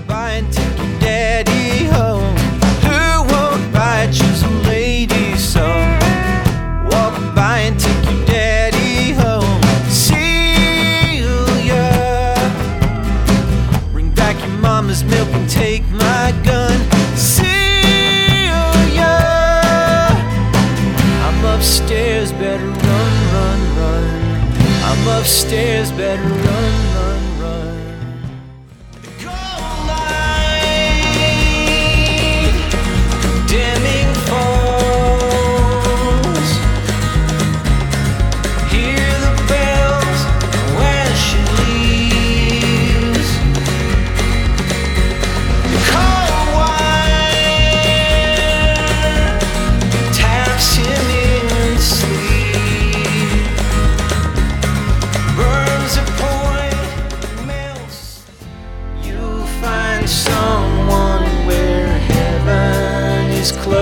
by and take your daddy home. Who won't buy choose a lady's song? Walk by and take your daddy home. Celia, bring back your mama's milk and take my gun. Celia, I'm upstairs, better run, run, run. I'm upstairs, better run, run, run. Cold light, dimming falls. Hear the bells when she leaves. Cold wine taps him in sleep. Burns a point, melts. You find someone where heaven is close.